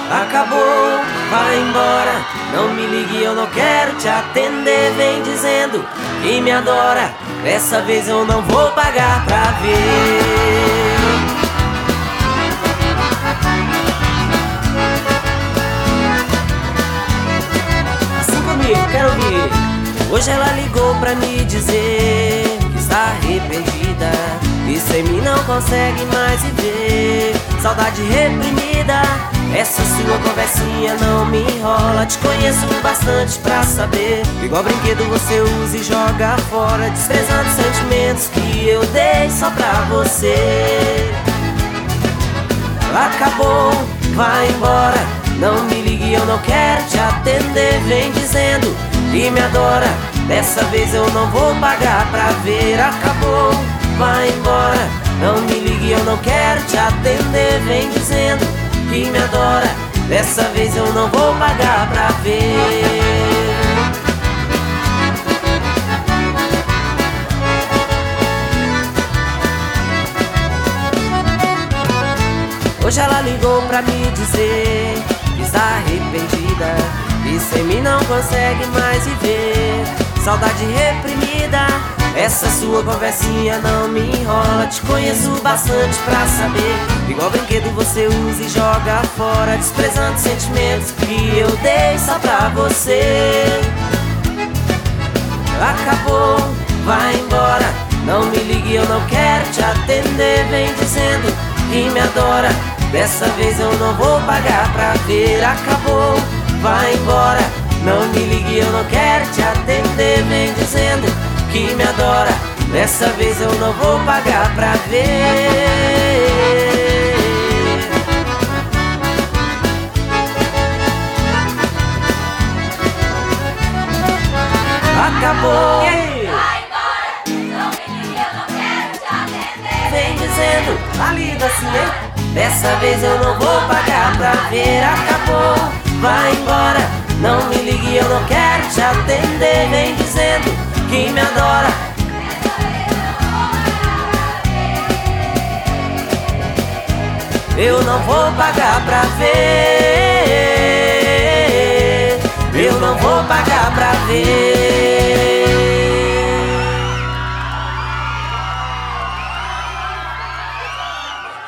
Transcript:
Acabou, vai embora. Não me ligue, eu não quero te atender. Vem dizendo que me adora. Dessa vez eu não vou pagar pra ver. Assim comigo, quero ouvir. Hoje ela ligou pra me dizer que está arrependida e sem mim não consegue mais viver. Saudade reprimida, essa sua conversinha não me enrola. Te conheço bastante pra saber, igual brinquedo você usa e joga fora, desprezando sentimentos que eu dei só pra você. Acabou, vai embora. Não me ligue, eu não quero te atender. Vem dizendo que me adora. Dessa vez eu não vou pagar pra ver. Acabou, vai embora. Não me ligue, eu não quero te atender. Vem dizendo que me adora. Dessa vez eu não vou pagar pra ver. Hoje ela ligou pra me dizer que está arrependida e sem mim não consegue mais viver. Saudade reprimida, essa sua conversinha não me enrola. Te conheço bastante pra saber, igual brinquedo você usa e joga fora, desprezando sentimentos que eu dei só pra você. Acabou, vai embora. Não me ligue, eu não quero te atender. Vem dizendo que me adora. Dessa vez eu não vou pagar pra ver. Acabou, vai embora. Não me ligue, eu não quero te atender. Vem dizendo que me adora. Dessa vez eu não vou pagar pra ver. Acabou. Vai embora, não me ligue, eu não quero te atender. Vem dizendo, tá lindo assim, hein? Dessa vez eu não vou pagar pra ver. Acabou, vai embora. Não me ligue, eu não quero te atender. Vem dizendo que me adora. Eu não vou pagar pra ver. Eu não vou pagar pra ver.